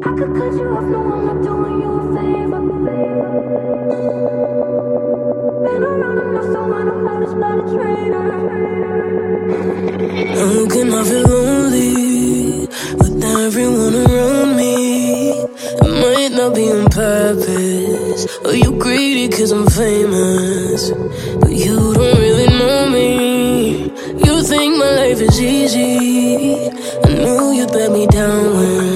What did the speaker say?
I could cut you off, no, I'm not doing you a favor. Been around enough, so I know how to spot a traitor. How can I feel lonely with everyone around me? It might not be on purpose, or you greedy cause I'm famous, but you don't really know me. You think my life is easy. I knew you'd let me down when